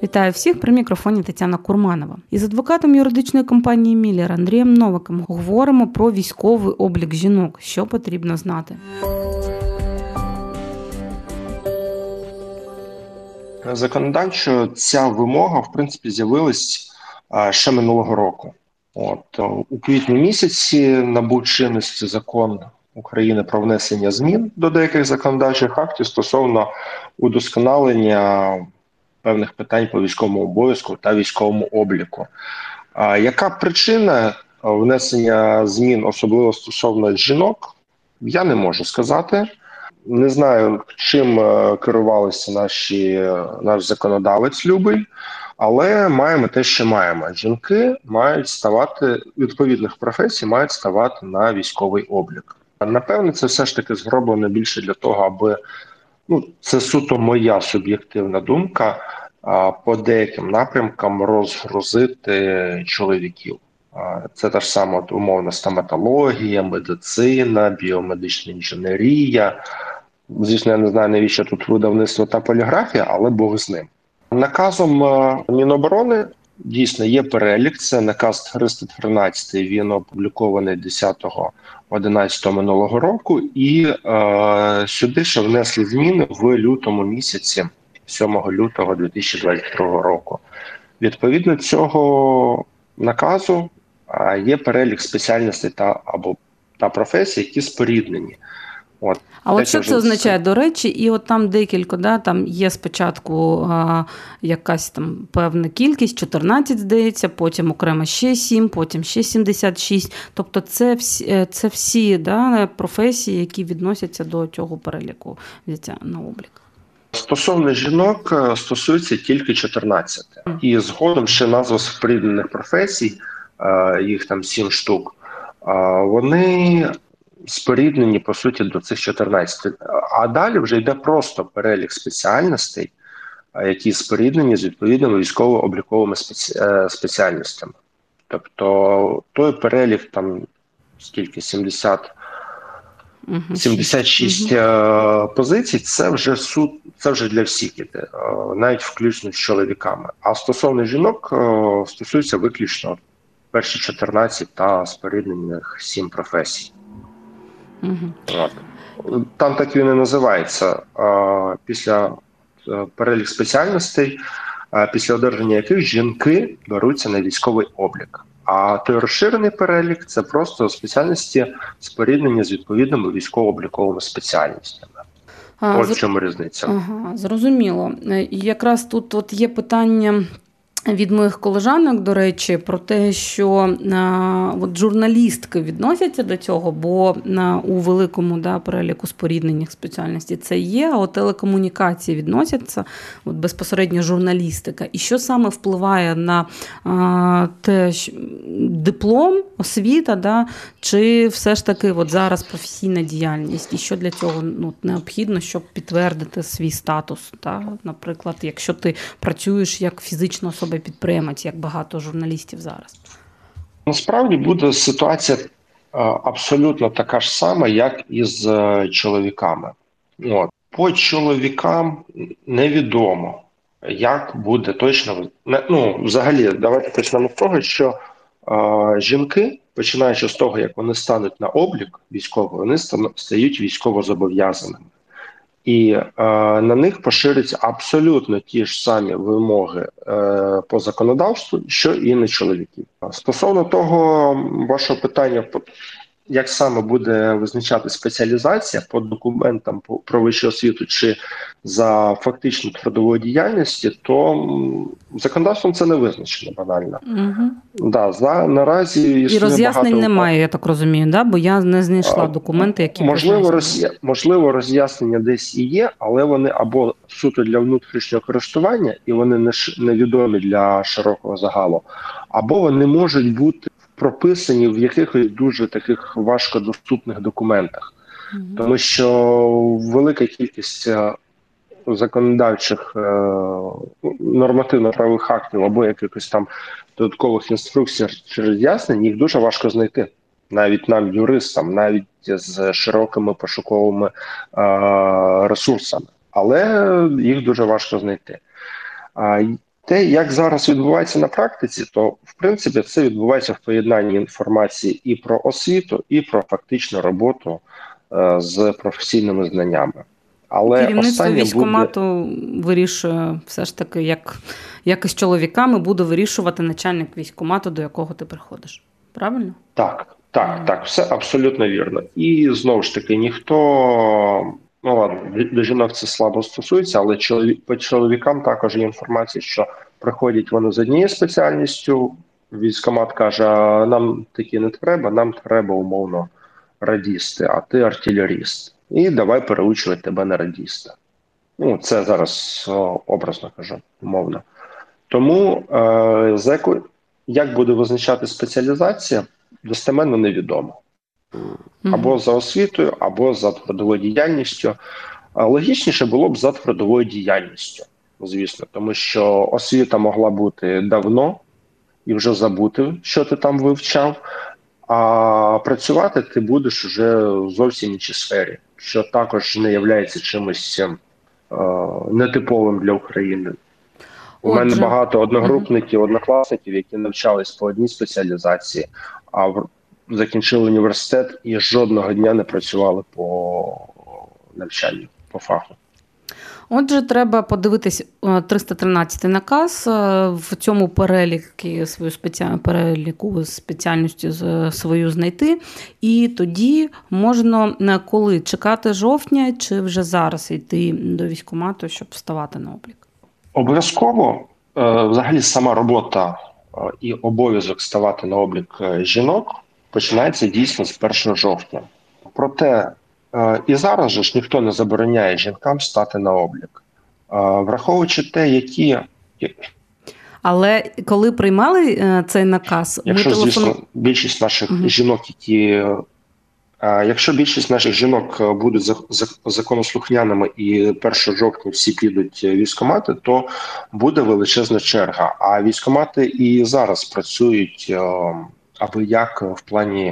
Вітаю всіх, при мікрофоні Тетяна Курманова. Із адвокатом юридичної компанії «Міллер» Андрієм Новиком говоримо про військовий облік жінок. Що потрібно знати? Законодавчо ця вимога, в принципі, з'явилась ще минулого року. У квітні місяці набув чинності закон України про внесення змін до деяких законодавчих актів стосовно удосконалення певних питань по військовому обов'язку та військовому обліку. Яка причина внесення змін, особливо стосовно жінок, я не можу сказати. Не знаю, чим керувалися наш законодавець любий, але маємо те, що маємо. Жінки мають ставати, відповідних професій мають ставати на військовий облік. Напевне, це все ж таки зроблено більше для того, аби, це суто моя суб'єктивна думка, по деяким напрямкам розгрузити чоловіків. Це та ж сама умовна стоматологія, медицина, біомедична інженерія. Звісно, я не знаю, навіщо тут видавництво та поліграфія, але Бог з ним. Наказом Міноборони дійсно є перелік, це наказ 313, він опублікований 10.11 минулого року, і сюди ще внесли зміни в лютому місяці, 7 лютого 2022 року. Відповідно цього наказу є перелік спеціальностей та професій, які споріднені. А от що це означає, до речі, і от там декілька, там є спочатку якась там певна кількість, 14, здається, потім окремо ще 7, потім ще 76. Тобто це всі професії, які відносяться до цього переліку взяття на облік. Стосовно жінок стосується тільки 14. І згодом ще назва споріднених професій, їх там 7 штук, вони споріднені, по суті, до цих 14. А далі вже йде просто перелік спеціальностей, які споріднені з відповідними військово-обліковими спеціальностями. Тобто той перелік, там, скільки, 76 позицій, це вже для всіх іде, навіть включно з чоловіками. А стосовно жінок, стосується виключно перші 14 та споріднених 7 професій. Там так він і називається, після перелік спеціальностей, після одержання яких жінки беруться на військовий облік. А той розширений перелік – це просто спеціальності споріднені з відповідними військово-обліковими спеціальностями. Ось в чому різниця. Зрозуміло. І якраз тут є питання від моїх колежанок, до речі, про те, що журналістки відносяться до цього, бо у великому переліку споріднених спеціальностей це є, а телекомунікації відносяться, безпосередньо журналістика. І що саме впливає на те, диплом, освіта, чи все ж таки зараз професійна діяльність? І що для цього необхідно, щоб підтвердити свій статус? Наприклад, якщо ти працюєш як фізична особа-підприємець, як багато журналістів зараз? Насправді буде ситуація абсолютно така ж сама, як і з чоловіками. По чоловікам невідомо, як буде точно. Взагалі, давайте почнемо з того, що жінки, починаючи з того, як вони стануть на облік військовий, вони стають військовозобов'язаними. І на них поширюються абсолютно ті ж самі вимоги по законодавству, що і на чоловіків. Стосовно того вашого питання, як саме буде визначати спеціалізація по документам про вищу освіту чи за фактичну трудовою діяльністю, то законодавством це не визначено банально. Наразі і роз'яснень немає, я так розумію, бо я не знайшла документи, які можливо, роз'яснення десь і є, але вони або суто для внутрішнього користування, і вони невідомі для широкого загалу, або вони можуть бути прописані в якихось дуже таких важкодоступних документах. Тому що велика кількість законодавчих нормативно-правових актів або якихось там додаткових інструкцій чи роз'яснень, їх дуже важко знайти. Навіть нам, юристам, навіть з широкими пошуковими ресурсами. Але їх дуже важко знайти. Те, як зараз відбувається на практиці, то в принципі це відбувається в поєднанні інформації і про освіту, і про фактичну роботу з професійними знаннями. Але Керівництво останнє буде військкомату вирішує все ж таки, як із чоловіками буде вирішувати начальник військкомату, до якого ти приходиш. Правильно? так, все абсолютно вірно. І знову ж таки, ніхто, ну ладно, до жінок це слабо стосується, але по чоловікам також є інформація, що приходять вони з однією спеціальністю, військкомат каже, а нам такі не треба, нам треба умовно радісти, а ти артилеріст. І давай переучувати тебе на радіста. Ну, це зараз образно кажу, умовно. Тому як буде визначати спеціалізація, достеменно невідомо. Або за освітою, або за трудовою діяльністю. Логічніше було б за трудовою діяльністю, звісно, тому що освіта могла бути давно і вже забути, що ти там вивчав, а працювати ти будеш вже в зовсім іншій сфері, що також не є чимось нетиповим для України. У мене багато одногрупників, однокласників, які навчались по одній спеціалізації, а закінчили університет і жодного дня не працювали по навчанню, по фаху. Отже, треба подивитись 313 наказ, в цьому переліку спеціальності свою знайти, і тоді можна коли чекати жовтня, чи вже зараз йти до військкомату, щоб вставати на облік? Обов'язково, взагалі, сама робота і обов'язок ставати на облік жінок починається дійсно з 1 жовтня. Проте і зараз же ж ніхто не забороняє жінкам стати на облік. Враховуючи те, які... Але коли приймали цей наказ... Звісно, більшість наших жінок, якщо більшість наших жінок будуть законослухняними і 1 жовтня всі підуть в військкомати, то буде величезна черга. А військкомати і зараз працюють аби як в плані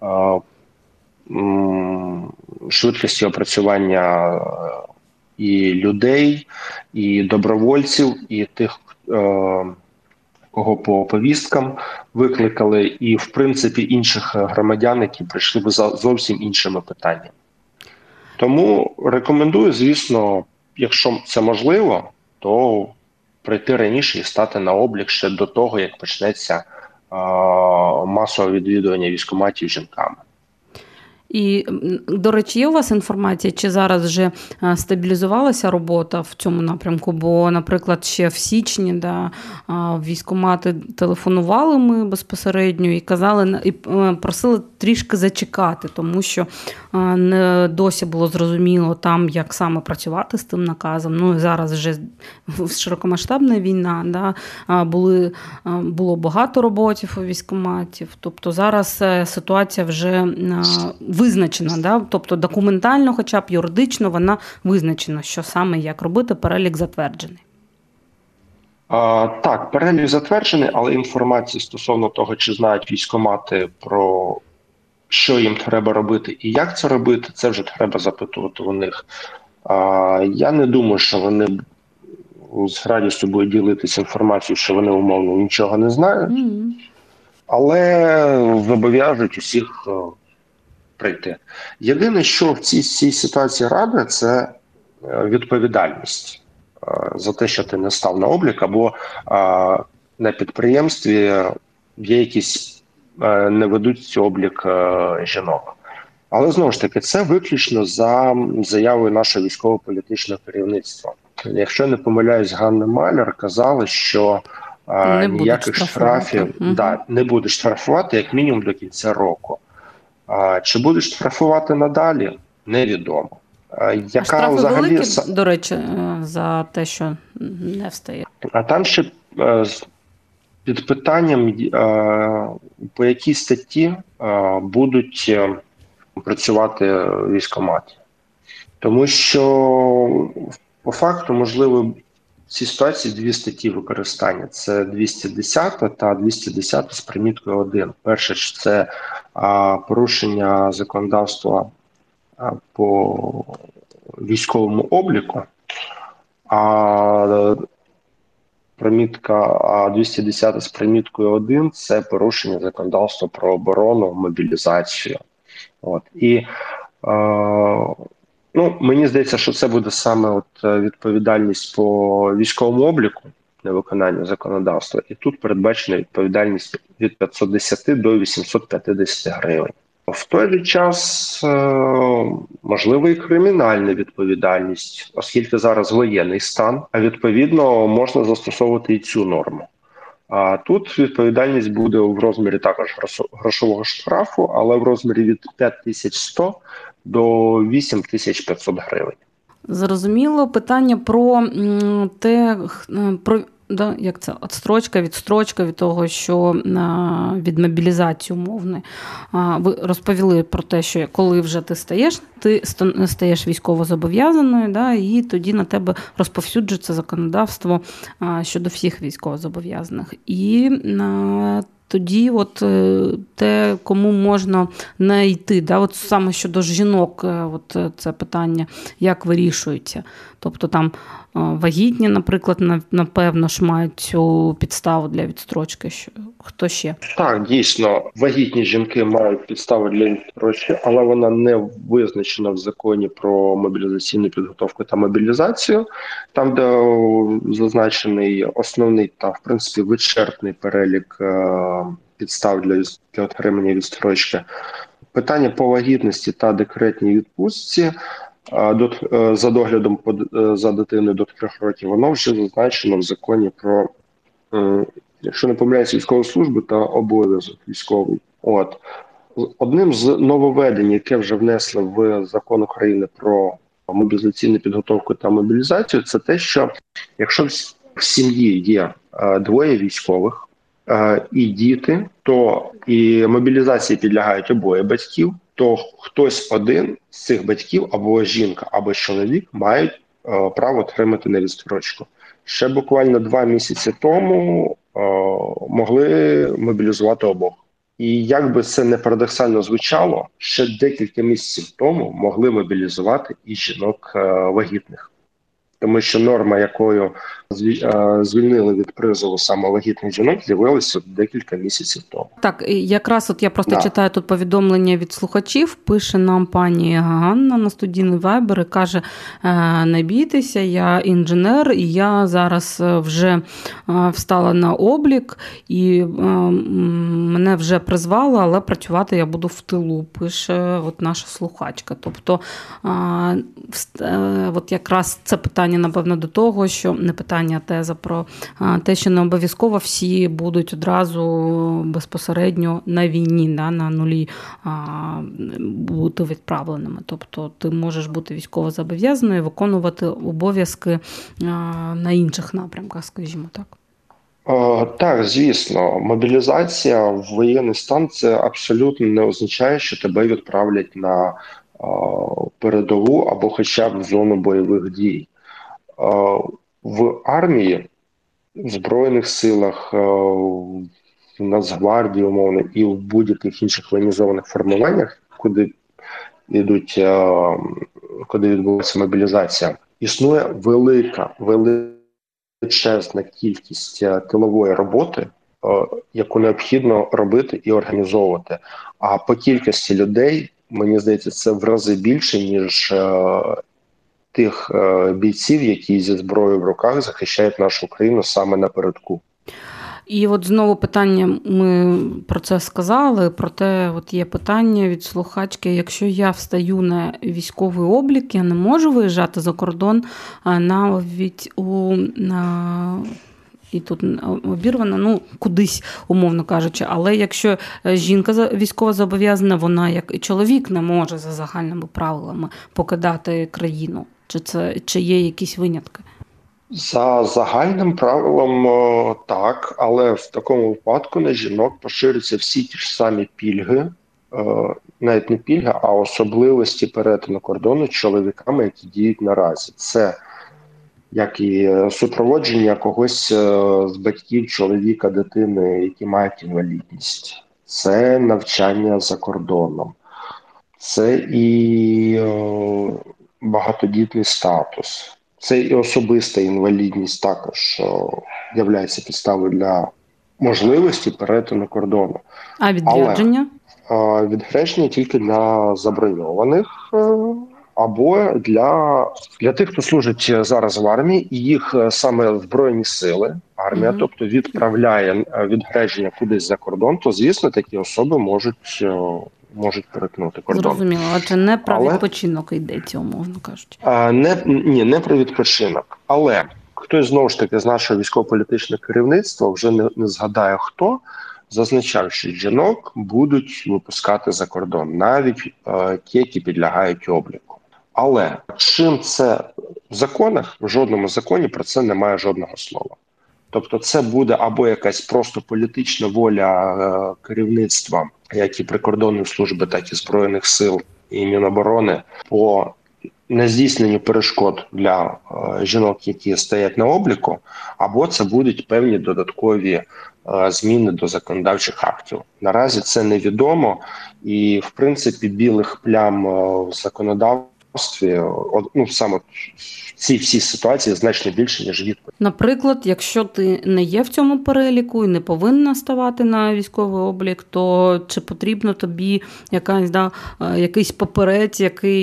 швидкості опрацювання і людей, і добровольців, і тих, кого по повісткам викликали, і, в принципі, інших громадян, які прийшли б за зовсім іншими питаннями. Тому рекомендую, звісно, якщо це можливо, то прийти раніше і стати на облік ще до того, як почнеться масове відвідування військкоматів жінками. І, до речі, є у вас інформація, чи зараз вже стабілізувалася робота в цьому напрямку? Бо, наприклад, ще в січні військкомати телефонували ми безпосередньо і казали, і просили трішки зачекати, тому що не досі було зрозуміло там, як саме працювати з тим наказом. Ну, і зараз вже широкомасштабна війна, було багато роботів у військкоматів. Тобто зараз ситуація вже визначена, тобто документально, хоча б юридично, вона визначена, що саме як робити, перелік затверджений. Так, перелік затверджений, але інформації стосовно того, чи знають військкомати про що їм треба робити і як це робити, це вже треба запитувати у них. Я не думаю, що вони з радістю будуть ділитися інформацією, що вони умовно нічого не знають, але зобов'яжуть усіх прийти. Єдине, що в цій ситуації рада, це відповідальність за те, що ти не став на облік, або на підприємстві є якісь не ведуть облік жінок. Але, знову ж таки, це виключно за заявою нашого військово-політичного керівництва. Якщо не помиляюсь, Ганна Маляр казала, що ніяких штрафів не буде штрафувати, як мінімум до кінця року. Чи будуть штрафувати надалі, невідомо. Штрафи великі, до речі, за те, що не встає? А там ще під питанням, по якій статті будуть працювати військкомати. Тому що, по факту, можливо, в цій ситуації дві статті використання. Це 210 та 210 з приміткою 1. Перше, це порушення законодавства по військовому обліку, а примітка 210 з приміткою 1 – це порушення законодавства про оборону, мобілізацію. От. І мені здається, що це буде саме відповідальність по військовому обліку, невиконання законодавства. І тут передбачена відповідальність від 510 до 850 гривень. В той же час можливо і кримінальна відповідальність, оскільки зараз воєнний стан, а відповідно можна застосовувати і цю норму. А тут відповідальність буде в розмірі також грошового штрафу, але в розмірі від 5100 до 8500 гривень. Зрозуміло. Питання про те, як це, відстрочка від того, що від мобілізації умовної. Ви розповіли про те, що коли вже ти стаєш військовозобов'язаною, і тоді на тебе розповсюджується законодавство щодо всіх військовозобов'язаних. І тоді те, кому можна не йти, саме щодо жінок, це питання, як вирішується. Тобто там вагітні, наприклад, напевно ж мають цю підставу для відстрочки. Хто ще? Так, дійсно, вагітні жінки мають підставу для відстрочки, але вона не визначена в законі про мобілізаційну підготовку та мобілізацію. Там, де зазначений основний та, в принципі, вичерпний перелік підстав для отримання відстрочки. Питання по вагітності та декретній відпустці за доглядом за дитиною до 3 років, воно вже зазначено в законі про, якщо не помиляюсь, військову службу та обов'язок військовий. Одним з нововведень, яке вже внесли в закон України про мобілізаційну підготовку та мобілізацію, це те, що якщо в сім'ї є 2 військових і діти, то і мобілізації підлягають обоє батьків, то хтось один з цих батьків, або жінка, або чоловік, мають право отримати на відстрочку. Ще буквально 2 місяці тому могли мобілізувати обох. І як би це не парадоксально звучало, ще декілька місяців тому могли мобілізувати і жінок вагітних. Тому що норма, якою звільнили від призову саме вагітних жінок, з'явилася декілька місяців тому. Так, якраз я просто читаю тут повідомлення від слухачів, пише нам пані Ганна на студійний Viber і каже: не бійтеся, я інженер, і я зараз вже встала на облік, і мене вже призвали, але працювати я буду в тилу, пише наша слухачка. Тобто, якраз це питання, напевно, до того, що не питання, а теза про те, що не обов'язково всі будуть одразу безпосередньо на війні, на нулі бути відправленими. Тобто ти можеш бути військовозобов'язаною і виконувати обов'язки на інших напрямках, скажімо так. Так, звісно. Мобілізація в воєнний стан – це абсолютно не означає, що тебе відправлять на передову або хоча б в зону бойових дій. В армії, в Збройних силах, в Нацгвардії, умовно, і в будь-яких інших воєнізованих формуваннях, куди відбувається мобілізація, існує величезна кількість тилової роботи, яку необхідно робити і організовувати. А по кількості людей, мені здається, це в рази більше, ніж тих бійців, які зі зброєю в руках захищають нашу країну саме напередку. І знову питання, ми про це сказали, проте є питання від слухачки: якщо я встаю на військовий облік, я не можу виїжджати за кордон і тут обірвано, кудись, умовно кажучи. Але якщо жінка військово зобов'язана, вона, як і чоловік, не може за загальними правилами покидати країну. Чи є якісь винятки? За загальним правилом так, але в такому випадку на жінок поширюються всі ті ж самі пільги, навіть не пільги, а особливості перетину кордону чоловіками, які діють наразі. Це як і супроводження когось з батьків, чоловіка, дитини, які мають інвалідність. Це навчання за кордоном. Це і багатодітний статус. Це і особиста інвалідність також являється підставою для можливості перетину кордону. А відрядження? Але відрядження тільки для заброньованих або для тих, хто служить зараз в армії, і їх саме Збройні сили, армія, тобто відправляє відрядження кудись за кордон, то, звісно, такі особи можуть перетнути кордон. Зрозуміло, адже не про відпочинок йдеться, умовно кажучи. Не про відпочинок. Але хтось, знову ж таки, з нашого військово-політичного керівництва, вже не згадає хто, зазначав, що жінок будуть випускати за кордон, навіть ті, які підлягають обліку. Але чим це в законах, в жодному законі про це немає жодного слова. Тобто це буде або якась просто політична воля керівництва, як і прикордонної служби, так і Збройних сил і Міноборони, по нездійсненню перешкод для жінок, які стоять на обліку, або це будуть певні додаткові зміни до законодавчих актів. Наразі це невідомо, і, в принципі, білих плям в законодавстві саме в цій всій ситуації значно більше, ніж відповідь. Наприклад, якщо ти не є в цьому переліку і не повинна ставати на військовий облік, то чи потрібно тобі якийсь папірець,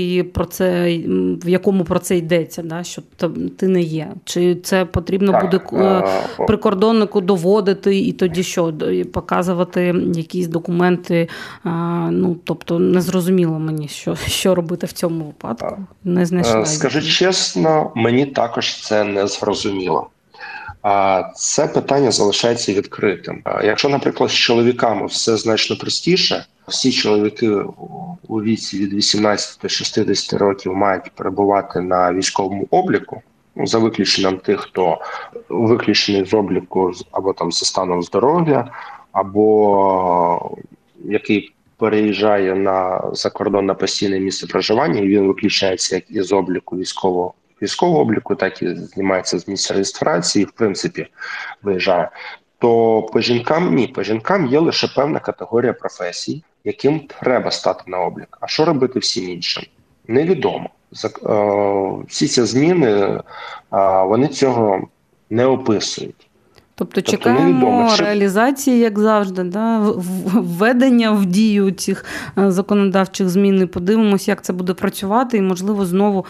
в якому про це йдеться, що ти не є? Чи це потрібно буде прикордоннику доводити і тоді що? Показувати якісь документи? Тобто незрозуміло мені, що робити в цьому випадку. Не знайшла. Скажу чесно, мені також це не зрозуміло. Це питання залишається відкритим. Якщо, наприклад, з чоловіками все значно простіше, всі чоловіки у віці від 18 до 60 років мають перебувати на військовому обліку, за виключенням тих, хто виключений з обліку або там за станом здоров'я, або який переїжджає за кордон на постійне місце проживання, і він виключається як із обліку військового обліку, так і знімається з місця реєстрації, в принципі, виїжджає. То по жінкам є лише певна категорія професій, яким треба стати на облік. А що робити всім іншим? Невідомо. Всі ці зміни, вони цього не описують. Тобто чекаємо реалізації, як завжди, введення в дію цих законодавчих змін, і подивимося, як це буде працювати, і, можливо, знову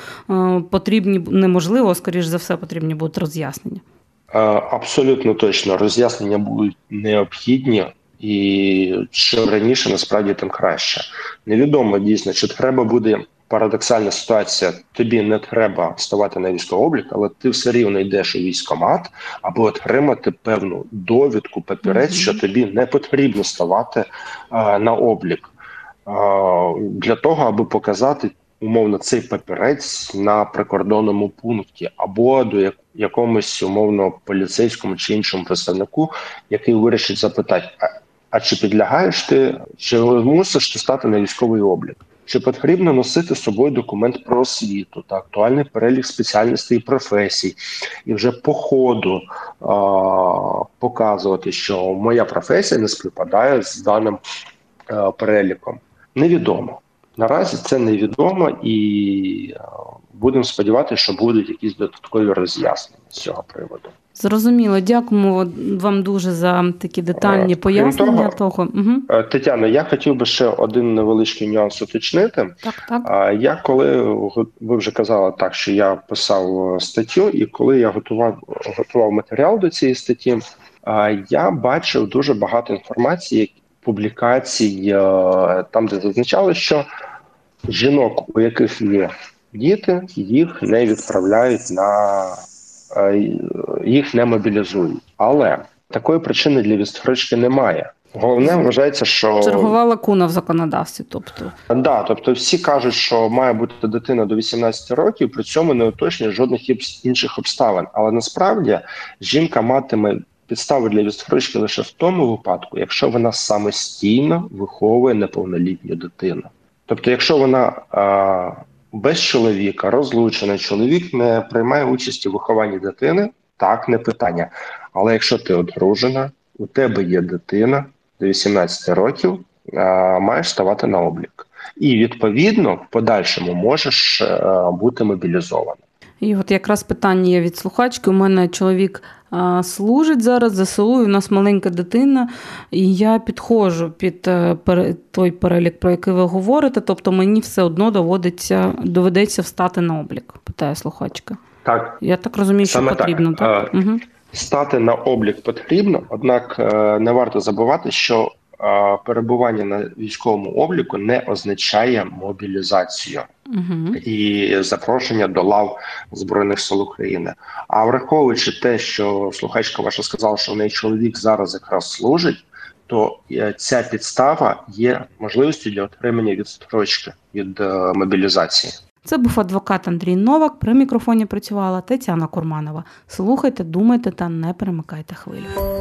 скоріш за все, потрібні будуть роз'яснення. Абсолютно точно. Роз'яснення будуть необхідні, і чим раніше, насправді, тим краще. Невідомо, дійсно, чи треба буде парадоксальна ситуація, тобі не треба ставати на військовий облік, але ти все рівно йдеш у військкомат, аби отримати певну довідку, папірець, що тобі не потрібно ставати на облік. Для того, аби показати, умовно, цей папірець на прикордонному пункті, або до якомусь, умовно, поліцейському чи іншому представнику, який вирішить запитати, а чи підлягаєш ти, чи мусиш ти стати на військовий облік? Чи потрібно носити з собою документ про освіту та актуальний перелік спеціальностей і професій, і вже по ходу показувати, що моя професія не співпадає з даним переліком? Невідомо. Наразі це невідомо, і будемо сподіватися, що будуть якісь додаткові роз'яснення з цього приводу. Зрозуміло. Дякуємо вам дуже за такі детальні пояснення того. Тетяно, я хотів би ще один невеличкий нюанс уточнити. Так. Я ви вже казали так, що я писав статтю, і коли я готував матеріал до цієї статті, я бачив дуже багато інформації, публікацій, там, де зазначали, що жінок, у яких є діти, їх не відправляють їх не мобілізують. Але такої причини для відстрочки немає. Головне, вважається, що... Чергова лакуна в законодавстві, тобто. Тобто всі кажуть, що має бути дитина до 18 років, при цьому не уточнює жодних інших обставин. Але насправді жінка матиме підстави для відстрочки лише в тому випадку, якщо вона самостійно виховує неповнолітню дитину. Тобто, якщо вона без чоловіка, розлучена, чоловік не приймає участі у вихованні дитини, так, не питання. Але якщо ти одружена, у тебе є дитина до 18 років, маєш ставати на облік. І, відповідно, в подальшому можеш бути мобілізованим. І от якраз питання є від слухачки. У мене чоловік служить зараз ЗСУ, і у нас маленька дитина, і я підходжу під той перелік, про який ви говорите, тобто мені все одно доведеться встати на облік, питає слухачка. Так. Я так розумію, що саме потрібно, так? Угу. Стати на облік потрібно, однак не варто забувати, що перебування на військовому обліку не означає мобілізацію і запрошення до лав Збройних сил України. А враховуючи те, що слухачка ваша сказала, що в неї чоловік зараз якраз служить, то ця підстава є можливістю для отримання відстрочки від мобілізації. Це був адвокат Андрій Новак, при мікрофоні працювала Тетяна Курманова. Слухайте, думайте та не перемикайте хвилю.